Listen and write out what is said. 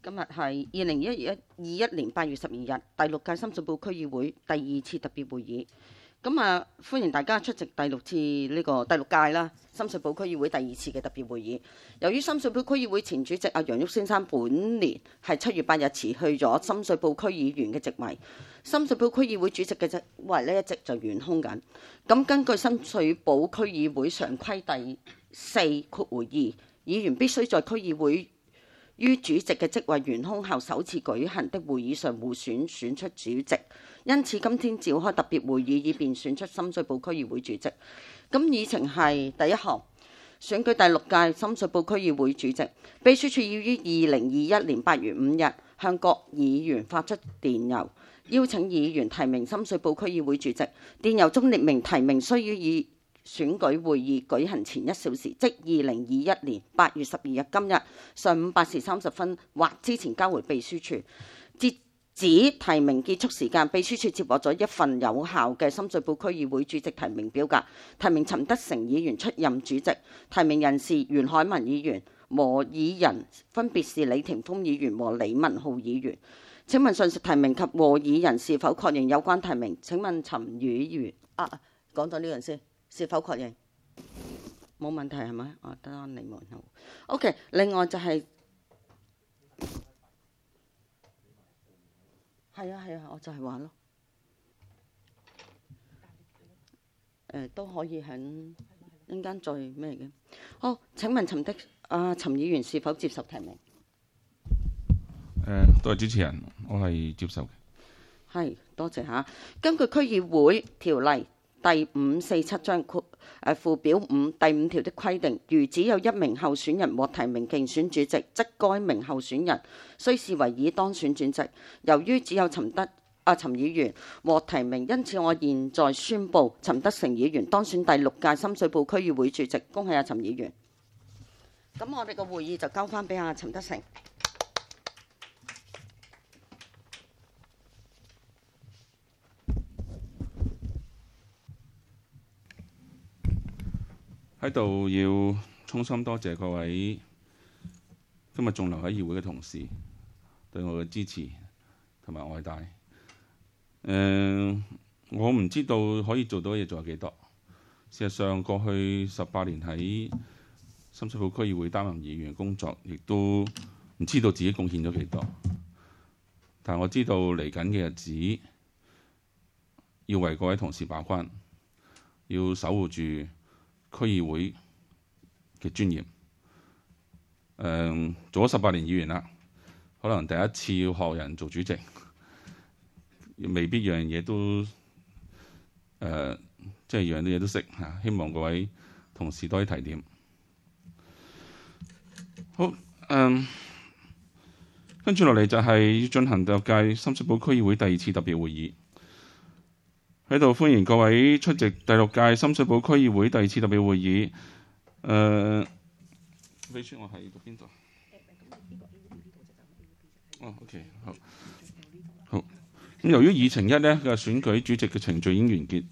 今日係2021年8月12日，第6屆深水埗區議會第2次特別會議。歡迎大家出席第6屆啦，深水埗區議會第2次嘅特別會議。由於深水埗區議會前主席阿楊旭先生本年係7月8日辭去咗深水埗區議員嘅職位，深水埗區議會主席嘅職位呢一直就懸空緊。根據深水埗區議會常規第4(2)，議員必須在區議會於主席嘅職位懸空後首次舉行的會議上互選選出主席，因此今天召開特別會議以便選出深水埗區議會主席。議程係第一項，選舉第6屆深水埗區議會主席。秘書處要於2021年8月5日向各議員發出電郵，邀請議員提名深水埗區議會主席。電郵中列明提名需要以選舉會議舉行前1小時，即2021年8月12日今日上午8時30分或之前交回秘書處。截止提名結束時間，秘書處接獲咗一份有效嘅深水埗區議會主席提名表格，提名陳德成議員出任主席，提名人士袁海文議員，和議人分別是李霆鋒議員和李文浩議員。請問上述提名及和議人是否確認有關提名？請問陳議員講咗呢樣先。是否確認？冇問題係咪？得你們好。OK， 另外就係係啊，我就係話咯。都可以喺陣間再咩嘅。好，請問陳議員是否接受提名？ 多謝主持人，我係接受嘅。 係，多謝嚇。根據區議會條例第547章附表5第5條的規定，如只有一名候選人獲提名競選主席，則該名候選人須視為已當選主席。由於只有陳議員獲提名，因此我現在宣布陳德成議員當選第6屆深水埗區議會主席。恭喜陳議員。咁我哋個會議就交翻俾陳德成。 喺度要衷心多謝各位今日仲留喺議會嘅同事對我嘅支持同埋愛戴。我唔知道可以做到嘅嘢仲有幾多。事實上，過去18年喺深水埗區議會擔任議員工作，亦都唔知道自己貢獻咗幾多。但我知道嚟緊嘅日子要為各位同事把關，要守護住區議會嘅尊嚴。做咗18年議員啦，可能第一次要學人做主席，未必樣嘢都即係樣啲嘢都識嚇。希望各位同事多啲提點。好，跟住落嚟就係要進行第6屆深水埗區議會第2次特別會議。喺度歡迎各位出席第6屆深水埗區議會第2次特別會議。秘書，我喺度邊度？OK， 好。咁由於議程1呢嘅選舉主席嘅程序已經完結，